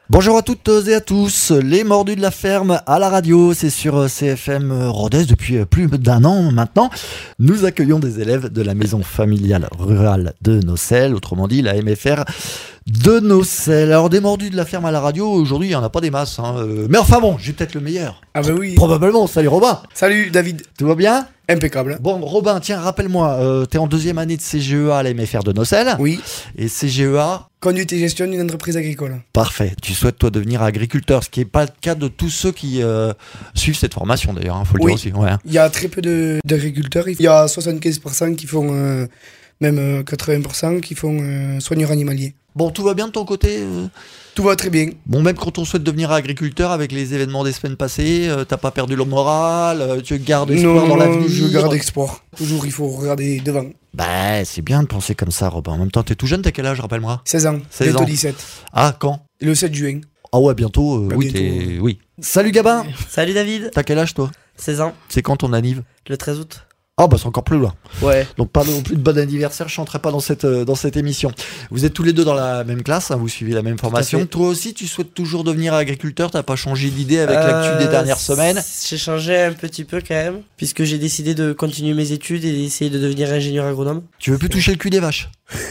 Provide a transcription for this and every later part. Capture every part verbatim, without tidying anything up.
Bonjour à toutes et à tous, les mordus de la ferme à la radio, c'est sur C F M Rodez depuis plus d'un an maintenant. Nous accueillons des élèves de la maison familiale rurale de Nocelles, autrement dit la M F R de Nocelles. Alors des mordus de la ferme à la radio, aujourd'hui il n'y en a pas des masses, hein. euh, mais enfin bon, j'ai peut-être le meilleur. Ah bah oui. Probablement, salut Robin. Salut David. Tout va bien ? Impeccable. Bon Robin, tiens rappelle-moi, euh, t'es en deuxième année de C G E A à la M F R de Nocelles. Oui. Et C G E A... Conduite et gestion d'une entreprise agricole. Parfait. Tu souhaites, toi, devenir agriculteur, ce qui n'est pas le cas de tous ceux qui euh, suivent cette formation, d'ailleurs, il hein, faut le oui. dire aussi. Ouais. Il y a très peu de, d'agriculteurs. Il y a soixante-quinze pour cent qui font, euh, même euh, quatre-vingts pour cent qui font euh, soigneurs animaliers. Bon, tout va bien de ton côté euh... Tout va très bien. Bon, même quand on souhaite devenir agriculteur, avec les événements des semaines passées, euh, t'as pas perdu le moral, euh, tu gardes espoir non, dans non, l'avenir. je garde espoir. Toujours, il faut regarder devant. Bah, c'est bien de penser comme ça, Robin. En même temps, t'es tout jeune, t'as quel âge, rappelle-moi ? seize ans, seize bientôt ans. dix-sept. Ah, quand ? Le sept juin. Ah ouais, bientôt, euh, Bah, oui, bientôt, t'es... oui. Salut Gabin. Salut David. T'as quel âge, toi ? seize ans, C'est quand ton anniv ? le treize août. Ah bah c'est encore plus loin. Ouais. Donc pas non plus de bon anniversaire, je chanterai pas dans cette, euh, dans cette émission. Vous êtes tous les deux dans la même classe, hein, vous suivez la même formation. Toi aussi, tu souhaites toujours devenir agriculteur, t'as pas changé d'idée avec euh, l'actu des dernières semaines ? J'ai changé un petit peu quand même, puisque j'ai décidé de continuer mes études et d'essayer de devenir ingénieur agronome. Tu veux plus toucher le cul des vaches ?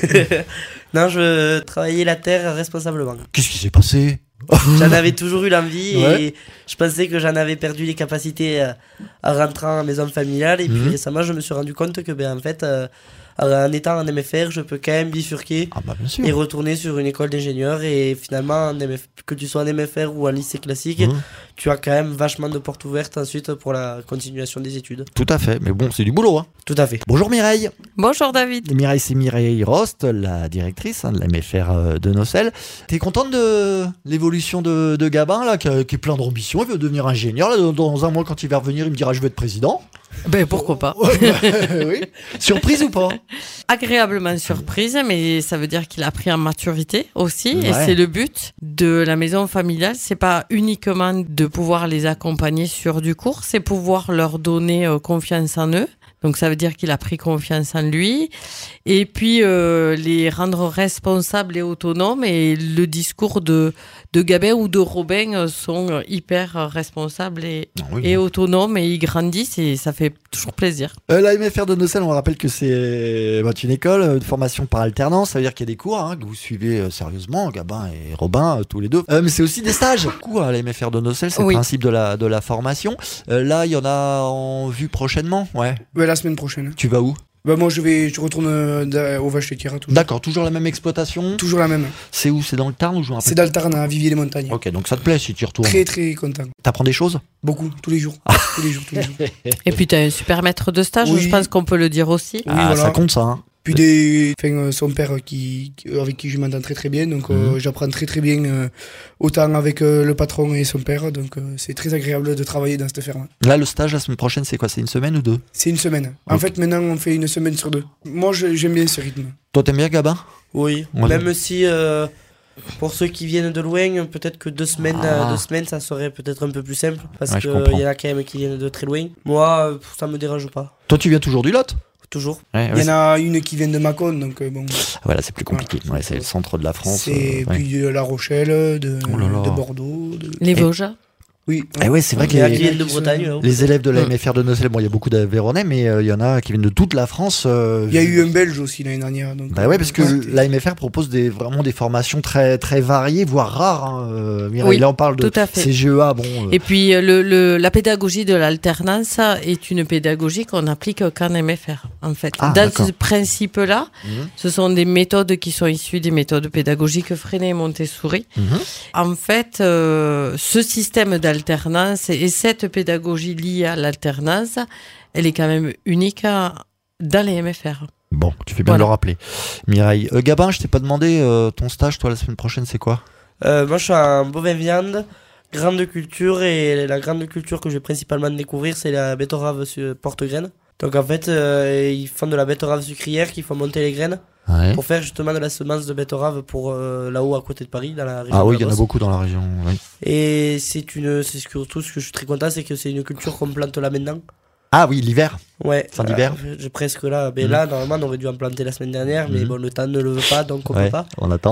Non, je veux travailler la terre responsablement. Qu'est-ce qui s'est passé ? J'en avais toujours eu l'envie Ouais. et je pensais que j'en avais perdu les capacités euh, en rentrant à maison familiale. Et puis Mhm. récemment, je me suis rendu compte que, ben, en fait, euh, en étant en M F R, je peux quand même bifurquer Ah bah bien sûr. et retourner sur une école d'ingénieur. Et finalement, en M F que tu sois en M F R ou en lycée classique, Mhm. tu as quand même vachement de portes ouvertes ensuite pour la continuation des études. Tout à fait, mais bon, c'est du boulot. Hein. Tout à fait. Bonjour Mireille. Bonjour David. Mireille, c'est Mireille Rost, la directrice hein, de la M F R euh, de Nocelles. T'es contente de l'évolution de, de Gabin, là, qui, a- qui est plein d'ambition, il veut devenir ingénieur. Là, dans, dans un mois, quand il va revenir, il me dira je veux être président. Ben pourquoi pas. Ouais, bah, oui. Surprise ou pas ? Agréablement surprise, mais ça veut dire qu'il a pris en maturité aussi, et Ouais. c'est le but de la maison familiale. C'est pas uniquement de pouvoir les accompagner sur du cours, c'est pouvoir leur donner euh, confiance en eux. Donc ça veut dire qu'il a pris confiance en lui, et puis euh, les rendre responsables et autonomes. Et le discours de de Gabin ou de Robin euh, sont hyper responsables et, Non, oui, et bon. autonomes, et ils grandissent, et ça fait toujours plaisir. Euh, la M F R de Nocelles, on rappelle que c'est bah, une école euh, de formation par alternance, ça veut dire qu'il y a des cours hein, que vous suivez euh, sérieusement, Gabin et Robin, euh, tous les deux. Euh, mais c'est aussi des stages. Coup, à la M F R de Nocelles, c'est Oui. le principe de la, de la formation. Euh, là, il y en a en vue prochainement. Ouais. Ouais, la semaine prochaine. Tu vas où ? Bah moi je vais, je retourne euh, da- au vaches laitières. Toujours. D'accord, toujours la même exploitation. Toujours la même. C'est où ? C'est dans le Tarn ou je me C'est rappelle ? d'Altarn à Vivier-les-Montagnes. Ok, donc ça te plaît si tu y retournes. Très très content. T'apprends des choses ? Beaucoup, tous les jours. tous les jours, tous les jours. Et puis tu as un super maître de stage, Oui. je pense qu'on peut le dire aussi. Oui, Ah, voilà. ça compte ça. Hein. Puis des, enfin, euh, son père qui, qui- avec qui je m'entends très très bien, donc euh, Mhm. j'apprends très très bien euh, autant avec euh, le patron et son père, donc euh, c'est très agréable de travailler dans cette ferme. Là, le stage la semaine prochaine, c'est quoi ? C'est une semaine ou deux ? C'est une semaine. En Ok. fait, maintenant on fait une semaine sur deux. Moi je- j'aime bien ce rythme. Toi, t'aimes bien Gabin ? Oui, Ouais. même si euh, pour ceux qui viennent de loin, peut-être que deux semaines, Ah. euh, deux semaines, ça serait peut-être un peu plus simple, parce Ouais, je qu'il comprends. y en a quand même qui viennent de très loin. Moi, euh, ça me dérange pas, Toi, tu viens toujours du Lot ? toujours. Ouais, Il y en a une qui vient de Mâcon, donc euh, bon. Voilà, c'est plus compliqué. Ouais, c'est le centre de la France. C'est euh, ouais. puis de La Rochelle, de, Oh là là. de Bordeaux. De... Les Vosges. Oui. Eh ouais, c'est vrai que Il y en a les, qui viennent de Bretagne. hein. les élèves de la Ouais. M F R de Nocelles, bon, il y a beaucoup d'Aveyronais, mais euh, il y en a qui viennent de toute la France. euh, Il y a eu un Belge aussi l'année dernière. Donc, Bah ouais, parce que ouais. la M F R propose des, vraiment des formations très, très variées, voire rares. Hein. Euh, Mireille, Oui, là, on parle de tout à fait. C G E A. Bon, euh, Et puis euh, le, le, la pédagogie de l'alternance est une pédagogie qu'on applique qu'en M F R, en fait. Ah, Dans d'accord. ce principe-là, mhm, ce sont des méthodes qui sont issues des méthodes pédagogiques Freinet et Montessori. mhm. En fait, euh, ce système d'alternance et cette pédagogie liée à l'alternance, elle est quand même unique à- dans les M F R. Bon, tu fais bien de Voilà. le rappeler. Mireille, euh, Gabin, je t'ai pas demandé euh, ton stage, toi, la semaine prochaine, c'est quoi ? Euh, moi, je suis en bovin viande, grande culture, et la grande culture que je vais principalement découvrir, c'est la betterave su- porte-graines. Donc en fait, euh, ils font de la betterave sucrière, qui font monter les graines, Ouais. pour faire justement de la semence de betterave pour euh, là-haut à côté de Paris, dans la région. Ah de oui, la il y en a Beauce. beaucoup dans la région. Oui. Et c'est une, c'est surtout ce que je suis très content, c'est que c'est une culture qu'on plante là maintenant. Ah oui, l'hiver. Ouais. Fin d'hiver. euh, J'ai presque là. Mais Mhm. là, normalement, on aurait dû en planter la semaine dernière, mais Mhm. bon, le temps ne le veut pas, donc on Ouais, peut pas. on attend.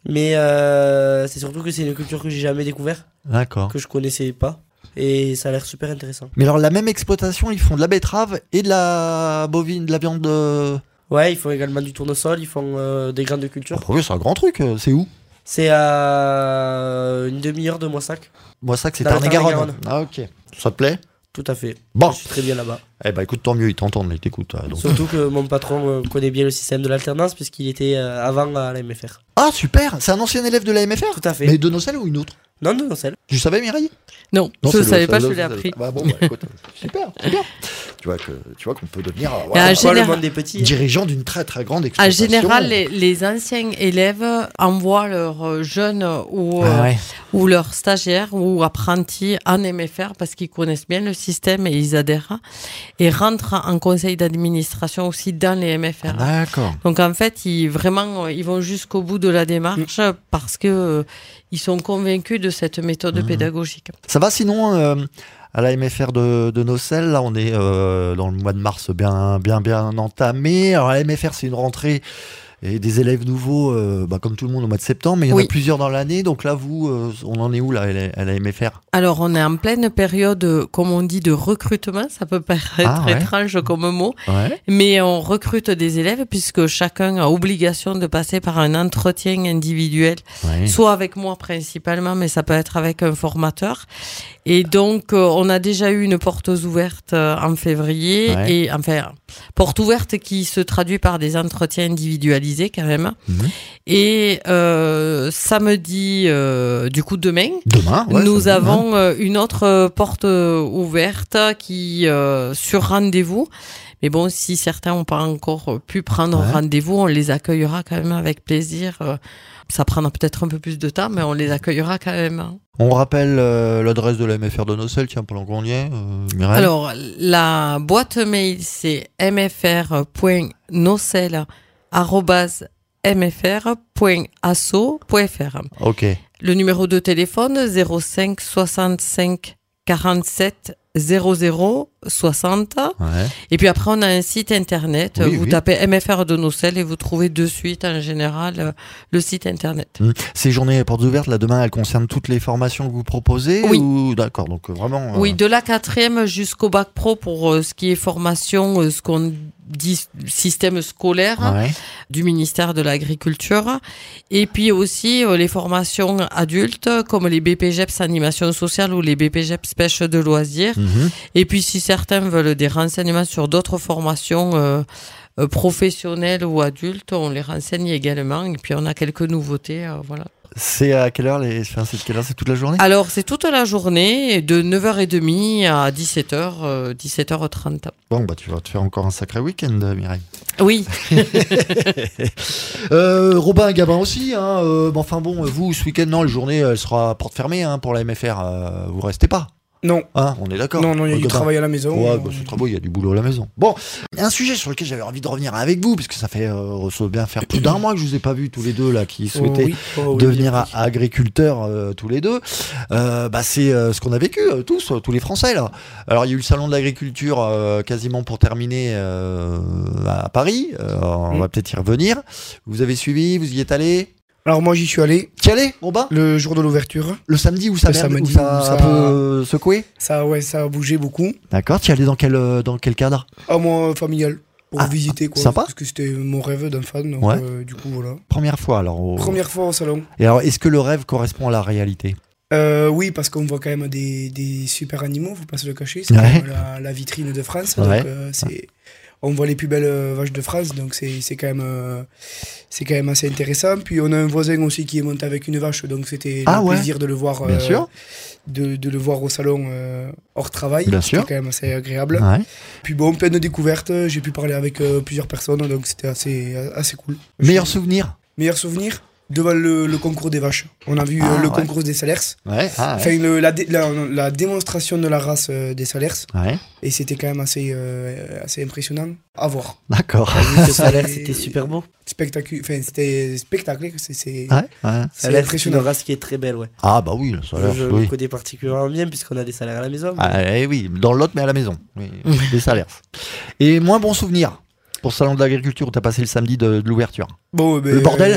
Mais euh, c'est surtout que c'est une culture que j'ai jamais découvert, D'accord. que je connaissais pas. Et ça a l'air super intéressant. Mais alors, la même exploitation, ils font de la betterave et de la bovine, de la viande de... Ouais, ils font également du tournesol, ils font euh, des graines de culture. Oh, oui, c'est un grand truc. euh, C'est où? C'est à une demi-heure de Moissac. Moi, ça que c'est Dans le Tarn-et-Garonne. Tarn-et-Garonne. Ah, ok. Ça te plaît? Tout à fait. Bon. Je suis très bien là-bas. Eh ben, écoute, tant mieux, ils t'entendent, ils t'écoutent. euh, donc. Surtout que mon patron euh, connaît bien le système de l'alternance puisqu'il était euh, avant à la M F R. Ah, super! C'est un ancien élève de la M F R? Tout à fait. Mais de Nocelle ou une autre? Non, de Nocelle. Tu savais, Mireille? Non, Non, je ne c'est savais le- pas, c'est je le- l'ai c'est le- appris. Bah bon, bah, écoute, super, c'est bien. Tu vois que tu vois qu'on peut devenir euh, Ah, voilà, en Quoi, le général- monde des petits. hein. dirigeant d'une très très grande En exploitation. général, les, les anciens élèves envoient leurs euh, jeunes ou, euh, Ah ouais. ou leurs stagiaires ou apprentis en M F R parce qu'ils connaissent bien le système et ils adhèrent et rentrent en conseil d'administration aussi dans les M F R. Ah, d'accord. Donc en fait, ils vraiment ils vont jusqu'au bout de la démarche parce que euh, ils sont convaincus de cette méthode Mmh. pédagogique. Ça va sinon euh, à la M F R de, de Nocelle, là on est euh, dans le mois de mars bien bien bien entamé. Alors à la M F R c'est une rentrée et des élèves nouveaux, euh, bah, comme tout le monde au mois de septembre, mais il y en Oui. a plusieurs dans l'année. Donc là vous, euh, on en est où là à la, à la M F R? Alors, on est en pleine période, euh, comme on dit, de recrutement. Ça peut paraître Ah, ouais. étrange comme mot, Ouais. mais on recrute des élèves puisque chacun a obligation de passer par un entretien individuel, Ouais. soit avec moi principalement, mais ça peut être avec un formateur. Et donc, euh, on a déjà eu une porte ouverte euh, en février, Ouais. et enfin, porte ouverte qui se traduit par des entretiens individualisés quand même. Mhm. Et euh, samedi, euh, du coup demain, Demain, ouais, nous ça va, hein. avons euh, une autre euh, porte euh, ouverte qui euh, sur rendez-vous. Mais bon, si certains n'ont pas encore pu prendre Ouais. rendez-vous, on les accueillera quand même avec plaisir. Euh, Ça prendra peut-être un peu plus de temps, mais on les accueillera quand même. hein. On rappelle euh, l'adresse de la M F R de Nocelle, tiens, pendant qu'on y est, euh, Mireille. Alors, la boîte mail, c'est m f r point nocelle arobase m f r point asso point f r. Ok. Le numéro de téléphone, zéro cinq soixante-cinq quarante-sept zéro zéro soixante. Ouais. Et puis après, on a un site internet. Oui, vous oui. tapez M F R de Nocelle et vous trouvez de suite, en général, euh, le site internet. Mmh. Ces journées portes ouvertes, là, demain, elles concernent toutes les formations que vous proposez? Oui. Ou... D'accord, donc euh, vraiment... euh, Oui, de la quatrième jusqu'au bac pro pour euh, ce qui est formation, euh, ce qu'on dit système scolaire Ouais. du ministère de l'Agriculture. Et puis aussi euh, les formations adultes comme les B P G E P S animation sociale ou les B P G E P S pêche de loisirs. Mhm. Et puis si certains veulent des renseignements sur d'autres formations euh, euh, professionnelles ou adultes, on les renseigne également. Et puis on a quelques nouveautés, euh, voilà. C'est à quelle heure les... enfin, c'est de quelle heure? C'est toute la journée? Alors c'est toute la journée, de neuf heures trente à dix-sept heures, euh, dix-sept heures trente. Bon, bah tu vas te faire encore un sacré week-end, Mireille. Oui. euh, Robin Gabin aussi, hein. Euh, bon, enfin bon, vous, ce week-end, non, la journée, elle sera porte fermée hein, pour la M F R. Euh, vous restez pas. Non, Hein, on est d'accord. non, non, il y a Euh, du Gabin. travail à la maison. Ouais, euh, bah, c'est très beau, il y a du boulot à la maison. Bon, un sujet sur lequel j'avais envie de revenir avec vous, puisque ça fait euh, ça doit bien faire plus d'un mois que je vous ai pas vu tous les deux là, qui oh, souhaitaient oui, oh, oui, devenir oui. a- agriculteurs euh, tous les deux. Euh, bah, c'est euh, ce qu'on a vécu euh, tous, euh, tous les Français là. Alors il y a eu le salon de l'agriculture euh, quasiment pour terminer euh, à Paris. Euh, on Mm. va peut-être y revenir. Vous avez suivi, vous y êtes allé? Alors moi j'y suis allé Qui allé, Robin? le jour de l'ouverture. Le samedi où ça, Le merde- samedi où ça où a ça- un peu euh, secoué? Ça, ouais, ça a bougé beaucoup. D'accord. Tu y allé dans quel euh, dans quel cadre? À moi familial pour Ah, visiter quoi. sympa. Parce que c'était mon rêve d'enfant. Donc Ouais. euh, du coup voilà. Première fois alors. au- Première fois au salon. Et alors, est-ce que le rêve correspond à la réalité? Euh, oui, parce qu'on voit quand même des, des super animaux, faut pas se le cacher. C'est Ouais. quand même la, la vitrine de France. Ouais. Donc, euh, c'est, on voit les plus belles euh, vaches de France, donc c'est, c'est, quand même, euh, c'est quand même assez intéressant. Puis on a un voisin aussi qui est monté avec une vache, donc c'était Ah le ouais. plaisir de le voir, Bien euh, sûr. de, de le voir au salon euh, hors travail. Bien c'était sûr. quand même assez agréable. Ouais. Puis bon, plein de découvertes, j'ai pu parler avec euh, plusieurs personnes, donc c'était assez, assez cool. Meilleur Je- souvenir? Meilleur souvenir devant le, le concours des vaches. On a vu Ah, euh, le ouais. concours des salaires. Ouais. Ah, Enfin, le- la, dé- la, la démonstration de la race euh, des salaires, ouais. et c'était quand même assez, euh, assez impressionnant à voir. D'accord. Le salaire, c'était super beau. Spectacu- enfin, c'était spectaculaire, c'est, c'est, Ouais, ouais. c'est Salaire, c'est une impressionnant. race qui est très belle, ouais. Ah bah oui, le salaire, Je oui. le connais particulièrement bien puisqu'on a des salaires à la maison. Ah, eh oui, dans l'autre mais à la maison. Oui, des salaires. Et moins bon souvenir pour le salon de l'agriculture où t'as passé le samedi de, de l'ouverture. Bon, ben, Le bordel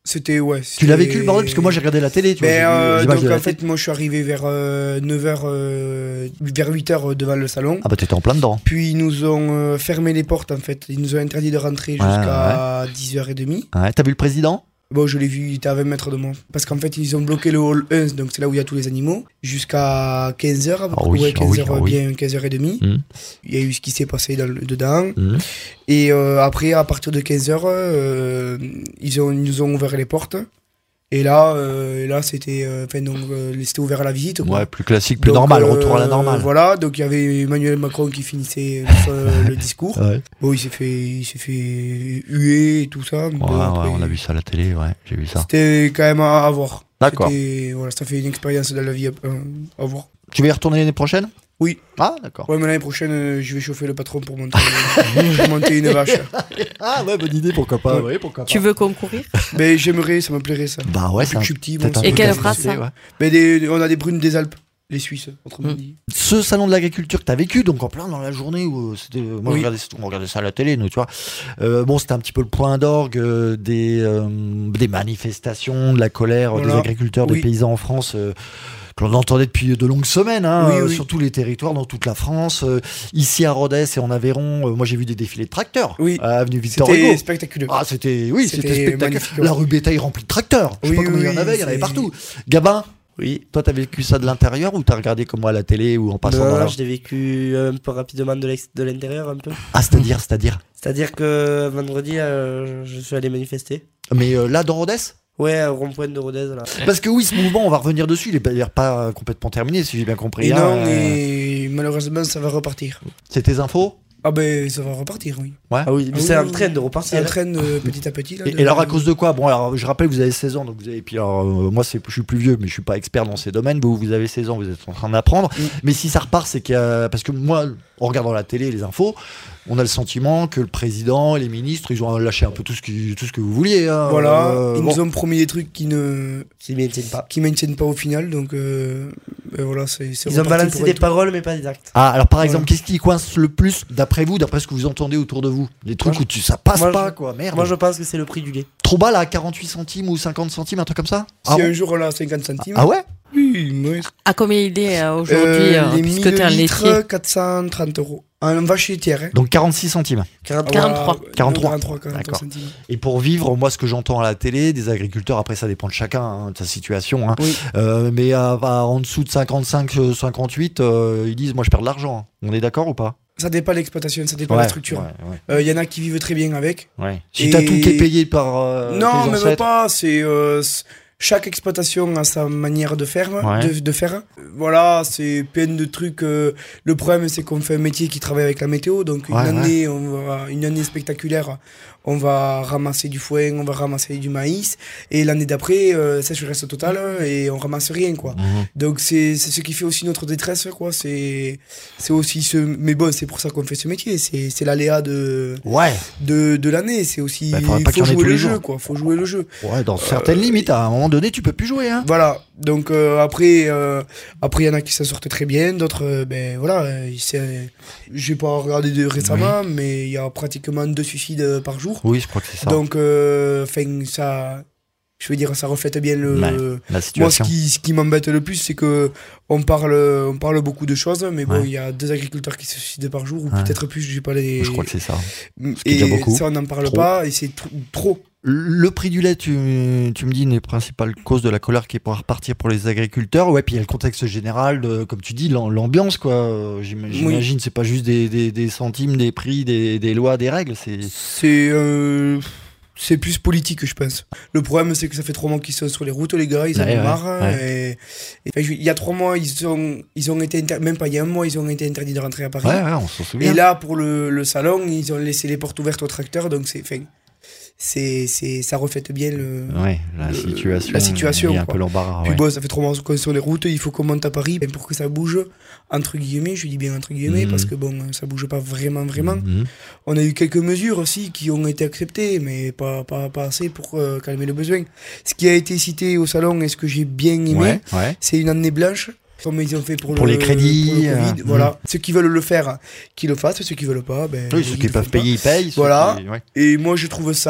C'était, ouais. Tu c'était- l'as vécu le bordel? Parce que moi j'ai regardé la télé, tu vois. Ben, j'ai vu euh, les images donc de la en télé. fait, moi je suis arrivé vers euh, neuf heures, euh, vers huit heures devant le salon. Ah bah t'étais en plein dedans. Puis ils nous ont euh, fermé les portes en fait. Ils nous ont interdit de rentrer jusqu'à dix heures trente. Ouais, t'as vu le président? Bon, je l'ai vu, il était à vingt mètres de moi. Parce qu'en fait, ils ont bloqué le hall un, donc c'est là où il y a tous les animaux, jusqu'à quinze heures, à peu Ah près, oui, ouais, ah quinze oui, heures, ah oui. bien quinze heures trente. Mmh. Il y a eu ce qui s'est passé dans le- dedans. Mmh. Et euh, après, à partir de quinze heures, euh, ils, ont, ils nous ont ouvert les portes. Et là, euh, et là c'était euh, enfin, donc, euh, c'était ouvert à la visite. Quoi. Ouais, plus classique, plus Donc, normal, euh, retour à la normale. Voilà, donc il y avait Emmanuel Macron qui finissait euh, le discours. Ouais. Bon, il s'est fait, il s'est fait huer et tout ça. Ouais, Bon, ouais, après, on a vu ça à la télé, ouais, j'ai vu ça. C'était quand même à, à voir. D'accord. C'était- Voilà, ça fait une expérience dans la vie à, à voir. Tu vas y retourner l'année prochaine? Oui. Ah, d'accord. Ouais, mais l'année prochaine, euh, je vais chauffer le patron pour monter, pour monter une vache. Ah ouais, bonne idée, pourquoi pas. Ouais. Ouais, pourquoi pas. Tu veux concourir? Mais j'aimerais, ça me plairait ça. Bah ouais, Depuis c'est que un- je suis petit, peut-être bon, un c'est Et peu quelle pas comme race, c'est, ça ouais. Mais des- on a des brunes des Alpes, les Suisses, autrement Mm. dit. Ce salon de l'agriculture que tu as vécu, donc en plein dans la journée où euh, c'était, moi Oui. je regardais, on regardait ça à la télé, nous, tu vois. Euh, bon, c'était un petit peu le point d'orgue euh, des, euh, des manifestations, de la colère euh, des Voilà. agriculteurs, des Oui. paysans en France. Euh, que l'on entendait depuis de longues semaines, hein, Oui, euh, oui. sur tous les territoires, dans toute la France. Euh, ici à Rodez et en Aveyron, euh, moi j'ai vu des défilés de tracteurs Oui. à avenue Victor C'était Hugo. spectaculaire. Ah, c'était, oui, c'était, C'était spectaculaire. magnifique, La ouais. rue Bétail remplie de tracteurs. Je sais Oui, pas combien il y en oui, avait, il y en avait c'est- partout. Gabin, Oui. toi t'as vécu ça de l'intérieur ou t'as regardé comme moi à la télé ou en passant dans Non, la... je l'ai vécu un peu rapidement de l'ex- de l'intérieur, un peu. Ah, c'est-à-dire, c'est-à-dire. C'est-à-dire que vendredi, euh, je suis allé manifester. Mais euh, là, dans Rodez? Ouais, au rond-point de Rodez, là. Parce que oui, ce mouvement, on va revenir dessus, il est d'ailleurs pas complètement terminé, si j'ai bien compris. Et hein. non, Euh, et malheureusement, ça va repartir. C'est tes infos? Ah ben, ça va repartir, oui. Ah oui, mais Ah c'est oui, en oui, train oui. de Ça repartir. entraîne euh, petit à petit. Là, Et, de- et alors, à cause de quoi? Bon, alors, je rappelle, vous avez seize ans, donc vous avez. Puis alors, euh, moi, c'est, je suis plus vieux, mais je suis pas expert dans ces domaines. Vous, vous avez seize ans, vous êtes en train d'apprendre. Mm. Mais si ça repart, c'est qu'il y a. Parce que moi, en regardant la télé, les infos, on a le sentiment que le président et les ministres, ils ont lâché un peu tout ce, qui, tout ce que vous vouliez. hein. Voilà, Euh, ils bon. nous ont promis des trucs qui ne Qui maintiennent pas. qui maintiennent pas au final, donc euh, ben voilà, c'est c'est Ils ont reparti balancé pour des un tour. paroles, mais pas des actes. Ah, alors par Voilà. exemple, qu'est-ce qui coince le plus, d'après vous, d'après ce que vous entendez autour de vous? Les trucs Moi, où tu, ça passe moi, pas, je- quoi, merde. Moi, je pense que c'est le prix du lait. Trop bas là, à quarante-huit centimes ou cinquante centimes, un truc comme ça? Si Ah, bon un jour là, cinquante centimes. Ah ouais? Oui, moi, À combien il est euh, aujourd'hui, euh, euh, les puisque mille tu es un laitier? litres, quatre cent trente euros. Un vache laitière, hein. Donc quarante-six centimes. quarante Ah, quarante-trois. voilà, quarante-trois. quarante-trois, quarante-trois D'accord. centimes. Et pour vivre, moi, ce que j'entends à la télé, des agriculteurs, après ça dépend de chacun, hein, de sa situation, hein, Oui. euh, mais à, à- en dessous de cinquante-cinq, euh, cinquante-huit, euh, ils disent, moi je perds de l'argent. hein. On est d'accord ou pas? Ça dépend de l'exploitation, ça dépend de la structure. ouais, ouais, Il y en a qui vivent très bien avec. ouais. Si Et- t'as tout qui est payé par euh, non, tes même ancêtres, pas. C'est euh, c- chaque exploitation a sa manière de faire, Ouais. de, de faire. Euh, Voilà, c'est plein de trucs. euh, le problème, c'est qu'on fait un métier qui travaille avec la météo, donc une Ouais, année, on va, une année spectaculaire, on va ramasser du foin, on va ramasser du maïs, et l'année d'après, euh, sécheresse totale et on ramasse rien, quoi. Mhm. Donc c'est c'est ce qui fait aussi notre détresse, quoi. C'est c'est aussi ce. Mais bon, c'est pour ça qu'on fait ce métier. C'est c'est l'aléa de Ouais, de, de l'année. C'est aussi. Bah, Il faudrait pas qu'il faut y en ait jouer tous le les jeu, jours. quoi. Faut jouer le jeu. ouais, dans certaines limites, à un moment donné, tu peux plus jouer. Hein. Voilà. Donc euh, après, euh, après il y en a qui s'en sortent très bien, d'autres, euh, ben voilà. Euh, c'est- J'ai pas regardé de récemment, mais il y a pratiquement deux suicides euh, par jour. Oui, je crois que c'est ça. Donc, euh, enfin, ça. Je veux dire, ça reflète bien le. Ouais, la Moi, ce situation. qui, ce qui m'embête le plus, c'est que on parle, on parle beaucoup de choses, mais bon, il Ouais. y a deux agriculteurs qui se suicident par jour, ou Ouais. peut-être plus, je sais pas les. Je crois que c'est ça. qui est Et déjà beaucoup. ça, on n'en parle Trop. pas, et c'est tr- trop. Le prix du lait, tu, tu me dis, une des principales causes de la colère qui est pour repartir pour les agriculteurs. Ouais, puis il y a le contexte général, de, comme tu dis, l'am- l'ambiance, quoi. Euh, j'im- J'imagine, c'est pas juste des, des, des centimes, des prix, des, des lois, des règles. C'est. C'est. euh, C'est plus politique, je pense. Le problème, c'est que ça fait trois mois qu'ils sont sur les routes, les gars, ils en Ouais, ont ouais, marre. ouais. Et, et- enfin, je- il y a trois mois, ils ont, ils ont été. Inter- Même pas il y a un mois, ils ont été interdits de rentrer à Paris. Ouais, ouais, on s'en souvient. Et là, pour le, le salon, ils ont laissé les portes ouvertes aux tracteurs, donc c'est, enfin, c'est, c'est, ça reflète bien le. Ouais, la le- situation. la situation, Il y a un quoi. peu l'embarras. Puis Ouais. bon, ça fait trois mois qu'on est sur les routes, il faut qu'on monte à Paris ben, pour que ça bouge, entre guillemets, je dis bien entre guillemets, Mhm. parce que bon, ça bouge pas vraiment, vraiment. Mhm. On a eu quelques mesures aussi qui ont été acceptées, mais pas, pas, pas assez pour euh, calmer le besoin. Ce qui a été cité au salon et ce que j'ai bien aimé, Ouais, ouais. c'est une année blanche. Comme ils ont fait pour, Pour le, les crédits, pour le Covid, euh, voilà. Ceux qui veulent le faire, qu'ils le fassent. Ceux qui veulent pas, ben, Oui, ils ceux le qui peuvent font pas. payer, ils payent. ceux Voilà. qui- ouais. Et moi, je trouve ça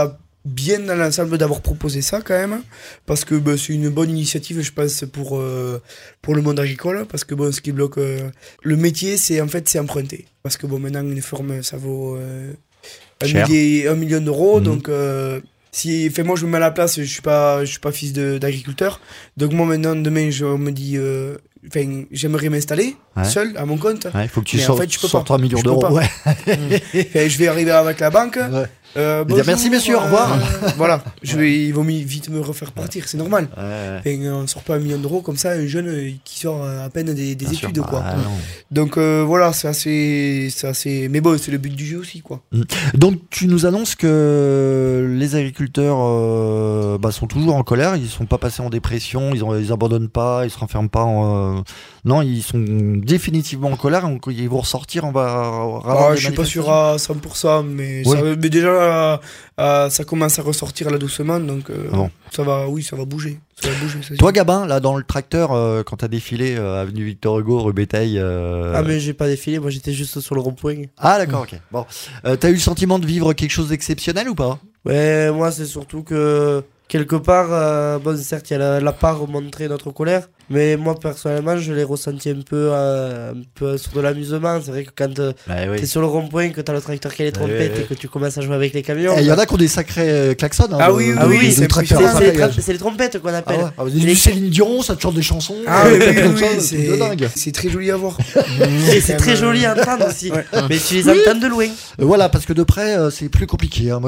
bien dans l'ensemble d'avoir proposé ça quand même, parce que bah, c'est une bonne initiative, je pense, pour, euh, pour le monde agricole, parce que bon, ce qui bloque euh, le métier, c'est en fait c'est emprunter. Parce que bon, maintenant, une forme, ça vaut euh, un, millier, un million d'euros, mmh. donc... Euh, Si, fait, moi je me mets à la place, je suis pas, je suis pas fils de, d'agriculteur, donc moi maintenant demain je me dis, euh, enfin j'aimerais m'installer ouais. seul à mon compte. Il ouais, faut que tu sortes en fait, sortes un million d'euros. Ouais. Enfin, je vais arriver avec la banque. Ouais. Euh, bonjour, merci monsieur, euh, au revoir. Voilà, je vais, ils vont vite me refaire partir, c'est normal. Ouais, ouais. Enfin, on sort pas un million d'euros comme ça, un jeune qui sort à peine des, des études sûr, quoi. Ah, donc euh, voilà, c'est assez, c'est assez, mais bon, c'est le but du jeu aussi quoi. Donc tu nous annonces que les agriculteurs euh, bah, sont toujours en colère, ils sont pas passés en dépression, ils, ont, ils abandonnent pas, ils se renferment pas. En, euh... Non, ils sont définitivement en colère, donc ils vont ressortir, on va. Ah, je suis pas sûr à cent pour cent, mais, oui. ça, mais déjà. Euh, euh, ça commence à ressortir là doucement, donc euh, ah bon. ça va, oui, ça va bouger. Ça va bouger ça Toi, Gabin, là dans le tracteur, euh, quand t'as défilé euh, avenue Victor Hugo, rue Béteil. Euh... Ah mais j'ai pas défilé, moi j'étais juste sur le rond-point. Ah d'accord, ok. Bon, euh, t'as eu le sentiment de vivre quelque chose d'exceptionnel ou pas? Ouais, moi c'est surtout que quelque part, euh, bon certes il y a la, la part montrer notre colère. Mais moi personnellement je l'ai ressenti un peu, euh, un peu sur de l'amusement. C'est vrai que quand euh, bah, oui. t'es sur le rond-point, que t'as le tracteur qui a les trompettes bah, oui, et que tu commences à jouer avec les camions. Il y en a qui ont des sacrés euh, klaxons. Hein, ah oui, de, ah oui, de, c'est, de c'est, c'est, les tra- c'est les trompettes qu'on appelle. Ah ouais. ah, les... Céline Dion, ça te chante des chansons. Ah oui, oui, oui, ça, c'est, c'est dingue. C'est très joli à voir. Et c'est très joli à entendre aussi. Ouais. Mais tu les entends de loin. Euh, voilà, parce que de près euh, c'est plus compliqué. Hein. Moi,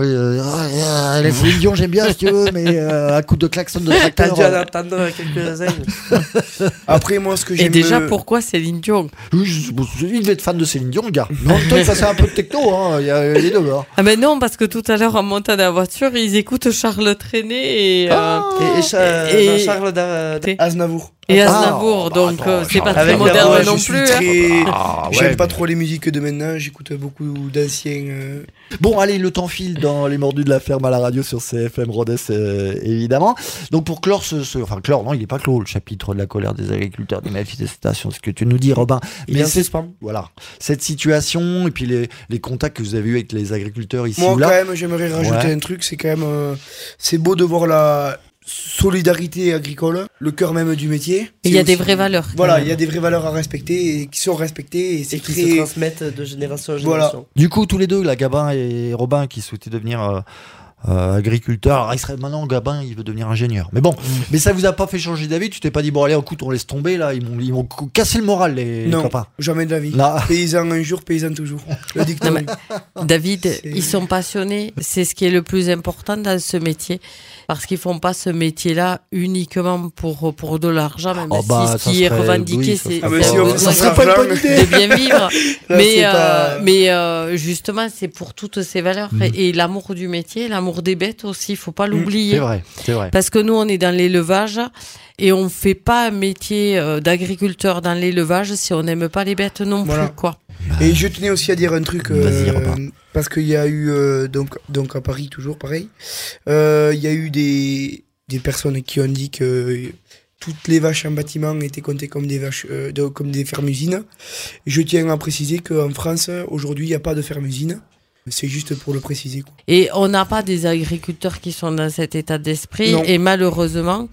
euh, les Céline Dion j'aime bien si tu veux, mais euh, à coup de klaxon de tracteur. T'as dû en entendre quelques-uns. Après moi ce que j'aime. Et déjà pourquoi Céline Dion? Oui, il devait être fan de Céline Dion, gars. Non, toi, ça c'est un peu de techno, hein. Il y a les deux. Hein. Ah mais non, parce que tout à l'heure en montant dans la voiture, ils écoutent Charles Trenet et ah, euh, et, et, Cha- et Charles da- da- Aznavour. Et Aznavour, ah, donc attends, euh, c'est pas très moderne non plus. Très... Ah, ouais, J'aime mais... pas trop les musiques de maintenant, j'écoute beaucoup d'anciens. Euh... Bon, allez, le temps file dans Les Mordus de la Ferme à la radio sur C F M Rodez, euh, évidemment. Donc pour clore ce, ce. Enfin, clore, non, il n'est pas clos, le chapitre de la colère des agriculteurs, des manifestations, ce que tu nous dis, Robin. Il mais c'est spam. Voilà. Cette situation, et puis les, les contacts que vous avez eus avec les agriculteurs ici Moi, ou là. Moi, quand même, j'aimerais rajouter ouais. un truc, c'est quand même. Euh, c'est beau de voir la. Solidarité agricole, le cœur même du métier. Il y a aussi, des vraies valeurs. Voilà, il y a des vraies valeurs à respecter et qui sont respectées et c'est et qui très... se transmettent de génération en génération. Voilà. Du coup, tous les deux, là, Gabin et Robin, qui souhaitaient devenir euh, euh, agriculteurs. Alors, il serait maintenant Gabin, il veut devenir ingénieur. Mais bon, mmh. mais ça vous a pas fait changer d'avis? Tu t'es pas dit bon allez, écoute, on laisse tomber là. Ils m'ont, ils m'ont cassé le moral les, non, les copains. Jamais de la vie. Non. Paysan un jour, paysan toujours. Le dicton. David, c'est... ils sont passionnés. C'est ce qui est le plus important dans ce métier. Parce qu'ils font pas ce métier-là uniquement pour, pour de l'argent, même oh bah, si ce qui est revendiqué, oui, c'est, ah c'est si on, ça serait pas une bonne idée de bien vivre. Là, mais pas... euh, mais euh, justement, c'est pour toutes ces valeurs. Mmh. Et, et l'amour du métier, l'amour des bêtes aussi, il faut pas l'oublier. C'est vrai, c'est vrai. Parce que nous, on est dans l'élevage et on fait pas un métier d'agriculteur dans l'élevage si on n'aime pas les bêtes non voilà. plus, quoi. Et je tenais aussi à dire un truc, euh, parce qu'il y a eu, euh, donc, donc à Paris toujours pareil, euh, il y a eu des, des personnes qui ont dit que toutes les vaches en bâtiment étaient comptées comme des, vaches, euh, de, comme des fermes-usines. Je tiens à préciser qu'en France, aujourd'hui, il n'y a pas de ferme-usine. C'est juste pour le préciser, quoi. Et on n'a pas des agriculteurs qui sont dans cet état d'esprit. Non. Et malheureusement,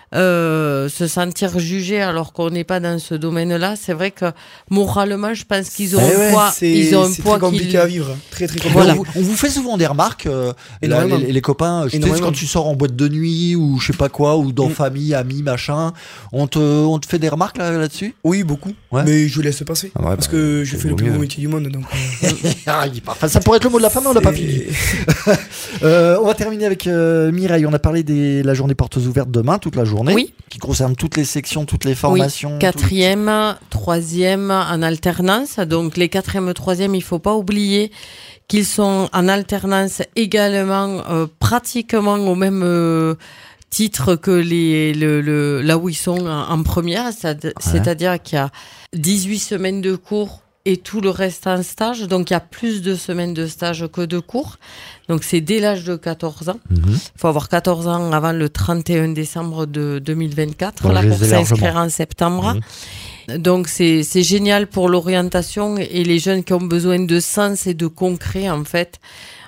euh, se sentir jugé alors qu'on n'est pas dans ce domaine-là, c'est vrai que moralement, je pense qu'ils ont eh un ouais, poids. C'est, ils ont un c'est poids très compliqué qu'ils... à vivre. Très, très compliqué. Voilà. On, vous, on vous fait souvent des remarques, euh, là, les, les copains. Je sais, quand tu sors en boîte de nuit ou je sais pas quoi, ou dans mmh. famille, amis, machin, on te, on te fait des remarques là, là-dessus? Oui, beaucoup. Ouais. Mais je laisse passer. Ah ouais, parce bah, que je fais le plus beau métier du monde. Donc, euh... enfin, ça pourrait être le mot de la fin, mais on n'a pas fini. euh, on va terminer avec euh, Mireille. On a parlé de la journée portes ouvertes demain, toute la journée. Oui. Qui concerne toutes les sections, toutes les formations. Oui. Quatrième, les... troisième en alternance. Donc les quatrième, troisième, il faut pas oublier qu'ils sont en alternance également, euh, pratiquement au même euh, titre que les, le, le, là où ils sont en, en première. C'est, ouais. C'est-à-dire qu'il y a dix-huit semaines de cours et tout le reste en stage. Donc, il y a plus de semaines de stage que de cours. Donc, c'est dès l'âge de quatorze ans. Il mmh. faut avoir quatorze ans avant le trente et un décembre de deux mille vingt-quatre, bon, là, pour s'inscrire en septembre. Mmh. Donc, c'est, c'est génial pour l'orientation et les jeunes qui ont besoin de sens et de concret, en fait.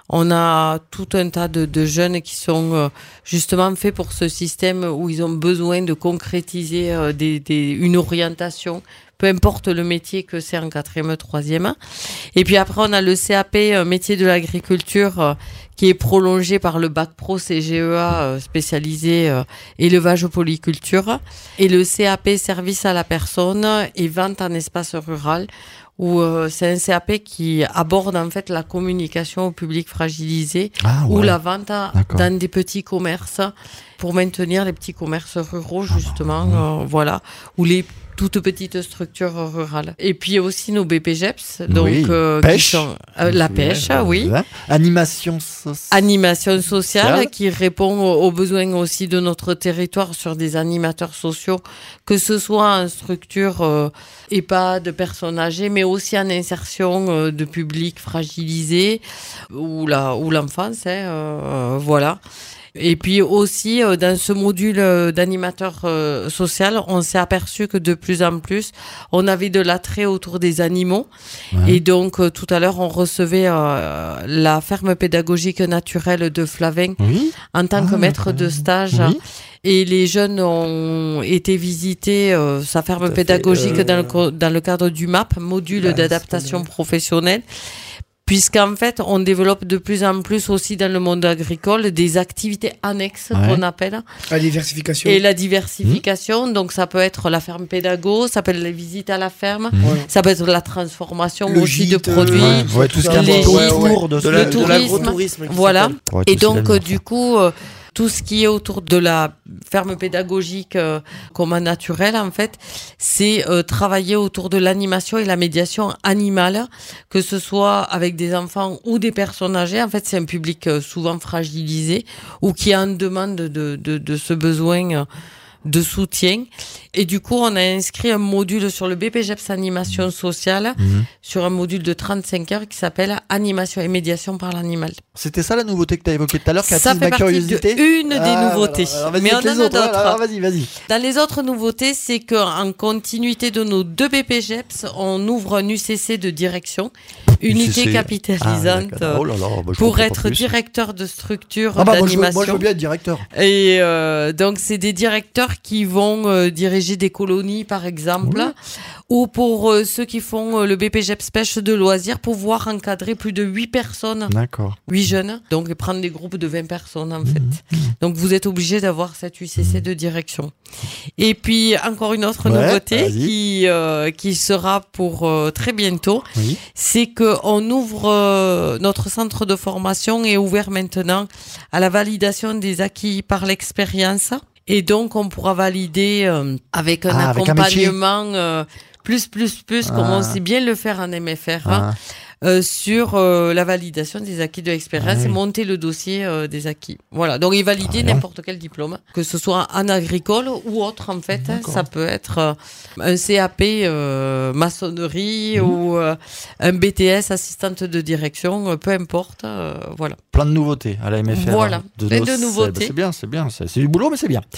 On a tout un tas de, de jeunes qui sont euh, justement faits pour ce système où ils ont besoin de concrétiser euh, des, des, une orientation, peu importe le métier que c'est en quatrième, troisième. Et puis après, on a le C A P euh, métier de l'agriculture euh, qui est prolongé par le bac pro C G E A euh, spécialisé euh, élevage polyculture et le C A P service à la personne et vente en espace rural où euh, c'est un C A P qui aborde en fait la communication au public fragilisé Ah, ou ouais. la vente à- D'accord. dans des petits commerces pour maintenir les petits commerces ruraux justement, euh, voilà, ou les toutes petites structures rurales. Et puis aussi nos B P G E P S, donc Oui. euh, qui Pêche. sont, euh, la pêche, oui. Hein. Animation sociale. Animation sociale Sociale. qui répond aux aux besoins aussi de notre territoire sur des animateurs sociaux, que ce soit en structure euh, EHPAD, personnes âgées, mais aussi en insertion euh, de publics fragilisés ou la ou l'enfance, hein, euh, voilà. Et puis aussi, euh, dans ce module euh, d'animateur euh, social, on s'est aperçu que de plus en plus, on avait de l'attrait autour des animaux. Ouais. Et donc, euh, tout à l'heure, on recevait euh, la ferme pédagogique naturelle de Flavin Oui. en tant que Ah, maître de stage. Oui. Et les jeunes ont été visiter euh, sa ferme Tout à fait, pédagogique euh, dans, le, co- dans le cadre du M A P, module Bah, d'adaptation c'est pas mal. professionnelle. Puisqu'en fait, on développe de plus en plus aussi dans le monde agricole des activités annexes Ouais. qu'on appelle. La diversification. Et la diversification, donc ça peut être la ferme pédago, ça peut être les visites à la ferme, Voilà. ça peut être la transformation Le aussi de gîte, produits. euh, Ouais, ouais, tout ce qui est Les autour gîtes, de De ce- la- le de l'agro-tourisme. qui Voilà. s'appelle. Ouais, Et tout, c'est donc, la euh, même du affaire. coup, euh, tout ce qui est autour de la ferme pédagogique euh, comme naturelle, en fait, c'est euh, travailler autour de l'animation et la médiation animale, que ce soit avec des enfants ou des personnes âgées. En fait, c'est un public euh, souvent fragilisé ou qui a une demande de, de, de ce besoin euh, de soutien. Et du coup, on a inscrit un module sur le B P G E P S animation sociale, Mhm. sur un module de trente-cinq heures qui s'appelle animation et médiation par l'animal. C'était ça la nouveauté que tu as évoquée tout à l'heure, qui Ça attise fait ma partie curiosité. d'une des Ah, nouveautés. alors, alors, vas-y Mais avec on en les a autres, ouais, d'autres. alors, Vas-y, vas-y. Dans les autres nouveautés, c'est qu'en continuité de nos deux B P G E P S, on ouvre un U C C de direction, unité U C C. Ah, capitalisante, d'accord. Oh là là, bah, je pour comprends être pas plus. directeur de structure Ah bah, moi, je veux, d'animation. moi, je veux bien être directeur. Et euh, donc, c'est des directeurs qui vont euh, diriger des colonies, par exemple, Oui. ou pour euh, ceux qui font euh, le B P G E P S pêche de loisirs, pouvoir encadrer plus de huit personnes, D'accord. huit jeunes, donc prendre des groupes de vingt personnes, en Mhm. fait. Donc, vous êtes obligé d'avoir cette U C C de direction. Et puis, encore une autre Ouais, nouveauté vas-y. qui, euh, qui sera pour euh, très bientôt, Oui. c'est qu'on ouvre euh, notre centre de formation est ouvert maintenant à la validation des acquis par l'expérience. Et donc, on pourra valider euh, avec un Ah, avec un métier. accompagnement euh, plus, plus, plus, comme Ah. on sait bien le faire en M F R, hein, Ah, euh, sur euh, la validation des acquis de l'expérience Ah oui. et monter le dossier euh, des acquis. Voilà, donc et valider Très bien. n'importe quel diplôme, que ce soit en agricole ou autre en fait. hein. D'accord. Ça peut être euh, un C A P euh, maçonnerie Mhm. ou euh, un B T S assistante de direction, euh, peu importe. euh, voilà. plein de nouveautés à la M F R. Voilà, hein, plein nos de C E B. nouveautés. C'est bien, c'est bien. C'est c'est du boulot, mais c'est bien.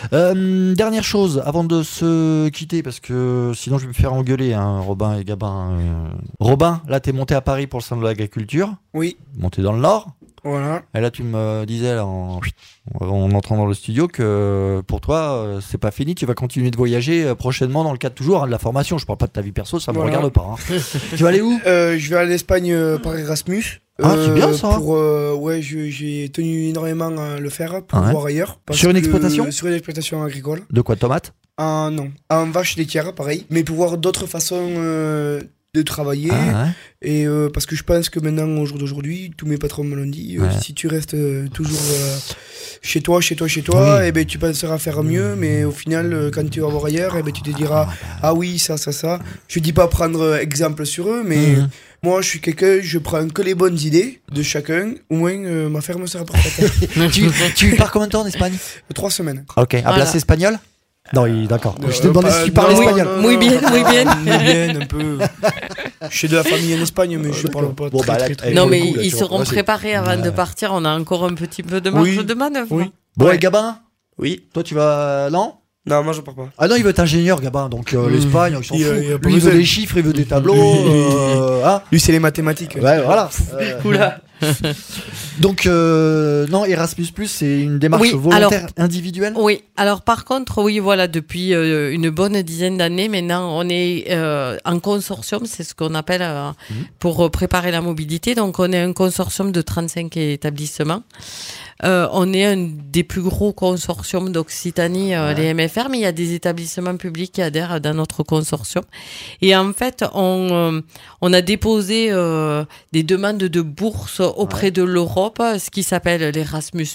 Euh, dernière chose, avant de se quitter, parce que sinon je vais me faire engueuler, hein, Robin et Gabin. euh. Robin, là, t'es monté à Paris pour le salon de l'agriculture, Oui, monté dans le Nord. voilà. Et là, tu me disais, là, en, en entrant dans le studio, que pour toi, euh, c'est pas fini. Tu vas continuer de voyager euh, prochainement dans le cadre toujours hein, de la formation. Je parle pas de ta vie perso, ça me Voilà. regarde pas. hein. Tu vas aller où Euh, je vais à l'Espagne euh, par Erasmus. Ah, c'est bien, ça. Pour, euh, ouais, je- j'ai tenu énormément à le faire pour Ah ouais. voir ailleurs. parce Sur une que- exploitation Sur une exploitation agricole. De quoi, tomates En, non, en vache laitière, pareil. Mais pour voir d'autres façons euh, de travailler. Ah, ouais. Et euh, parce que je pense que maintenant, au jour d'aujourd'hui, tous mes patrons me l'ont dit, euh, Ouais. si tu restes euh, toujours euh, chez toi, chez toi, chez toi, Oui. et ben tu penseras faire mieux, mais au final, euh, quand tu vas voir ailleurs, et ben tu te diras, ah oui, ça, ça, ça. Je dis pas prendre euh, exemple sur eux, mais Mhm. moi, je suis quelqu'un, je prends que les bonnes idées de chacun, au moins euh, ma ferme sera parfaite. tu, tu pars combien de temps en Espagne Trois semaines. Ok, à Voilà. place espagnole Non, il- d'accord. Euh, Je t'ai demandé pas- si tu parlais non, espagnol. non, Muy non, bien, pas- muy bien. Muy bien, un peu. Je suis de la famille en Espagne, mais je parle pas Bon, très, bah, là, très, très, Et Non, pour le mais coup, là, ils tu seront vois, c'est- préparés avant de Ouais. partir. On a encore un petit peu de marge Oui. de manœuvre. Oui. Bon, Ouais. et Gabin Oui. Toi, tu vas. Non Non, moi je pars pas. Ah non, il veut être ingénieur, Gabin. Donc, euh, Mmh. l'Espagne, il s'en Il, fout. euh, il a pas Lui, il veut besoin. des chiffres, il veut des tableaux. Lui, euh, hein Lui, c'est les mathématiques. Ouais, voilà. Euh, Oula. Donc, euh, non, Erasmus+, c'est une démarche Oui, volontaire alors- individuelle. Oui, alors par contre, oui, voilà, depuis euh, une bonne dizaine d'années maintenant, on est euh, en consortium, c'est ce qu'on appelle euh, Mhm. pour euh, préparer la mobilité. Donc, on est un consortium de trente-cinq établissements. Euh, on est un des plus gros consortiums d'Occitanie, euh, Ouais. les M F R, mais il y a des établissements publics qui adhèrent dans notre consortium. Et en fait, on, euh, on a déposé euh, des demandes de bourse auprès Ouais. de l'Europe, ce qui s'appelle l'Erasmus+.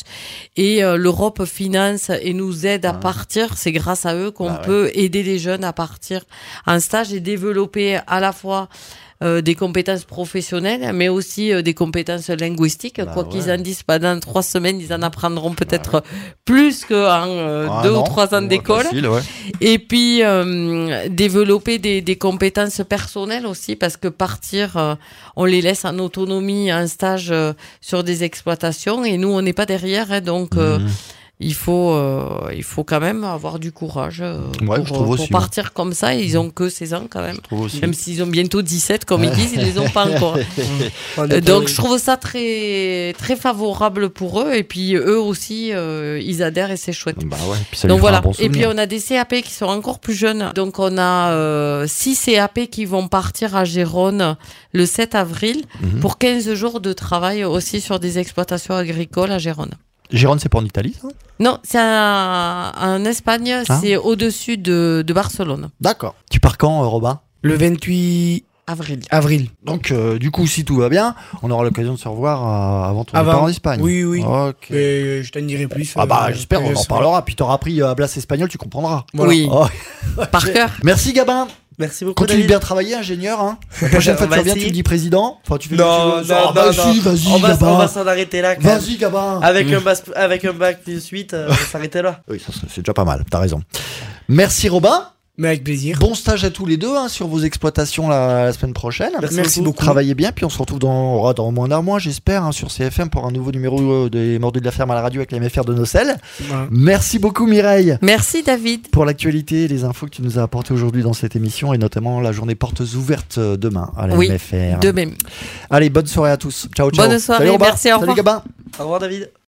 Et euh, l'Europe finance et nous aide à Ah. partir. C'est grâce à eux qu'on Bah ouais. peut aider les jeunes à partir en stage et développer à la fois euh, des compétences professionnelles, mais aussi euh, des compétences linguistiques. Bah Quoi ouais. qu'ils en disent, pendant trois semaines, ils en apprendront peut-être plus qu'en euh, Ah deux non, ou trois ans ouais, d'école. facile, ouais. Et puis, euh, développer des, des compétences personnelles aussi, parce que partir, euh, on les laisse en autonomie, en stage euh, sur des exploitations, et nous, on n'est pas derrière, hein, donc euh, Mhm. il faut, euh, il faut quand même avoir du courage euh, Ouais, pour, je trouve pour aussi, partir comme ça. Ils ont que seize ans quand même. Je trouve aussi. Même s'ils ont bientôt dix-sept, comme ils disent, ils les ont pas encore. On Euh, est Donc pas- je trouve ça très, très favorable pour eux, et puis eux aussi, euh, ils adhèrent et c'est chouette. Bah ouais, puis ça Donc lui fera voilà. un bon Et puis souvenir. on a des C A P qui sont encore plus jeunes. Donc on a euh, six C A P qui vont partir à Gérone le sept avril Mhm. pour quinze jours de travail aussi sur des exploitations agricoles à Gérone. Gérone, c'est pas en Italie, ça? Non, c'est en, en Espagne, Ah. c'est au-dessus de, de Barcelone. D'accord. Tu pars quand, euh, Robin? Le vingt-huit Avril. avril. Donc, euh, du coup, si tout va bien, on aura l'occasion de se revoir euh, avant ton Avant. départ en Espagne. Oui, oui. Ok. Et je t'en dirai plus. Ah bah, euh, j'espère, quand on je en serai- parlera. Puis t'auras appris à Blas espagnol, tu comprendras. Voilà. Oui, Oh. par cœur. Merci, Gabin. Merci beaucoup. Continue David. bien travailler, ingénieur. Hein. La prochaine fois On que tu va reviens, tu essayer. me dis président. Enfin, tu fais Non, ce que tu veux. non, Ah, bah, non, si, non. vas-y, On va, Gabin. on va s'en arrêter là. quand même. Vas-y, Gabin. Avec un, bas, avec un bac plus huit, euh, on va s'arrêter là. Oui, ça, c'est déjà pas mal. T'as raison. Merci, Robin. Mais avec plaisir. Bon stage à tous les deux hein, sur vos exploitations la, la semaine prochaine. Merci, Merci beaucoup. Travaillez bien, puis on se retrouve dans, oh, dans moins d'un mois, j'espère, hein, sur C F M pour un nouveau numéro euh, des Mordus de la Ferme à la radio avec les M F R de Nocelles. Voilà. Merci beaucoup, Mireille, Merci David. pour l'actualité et les infos que tu nous as apportées aujourd'hui dans cette émission, et notamment la journée portes ouvertes euh, demain à la Oui, M F R. De même. Allez, bonne soirée à tous. Ciao, ciao. Bonne soirée, Salut, Robin. merci, au Salut, revoir. Gabin. Au revoir, David.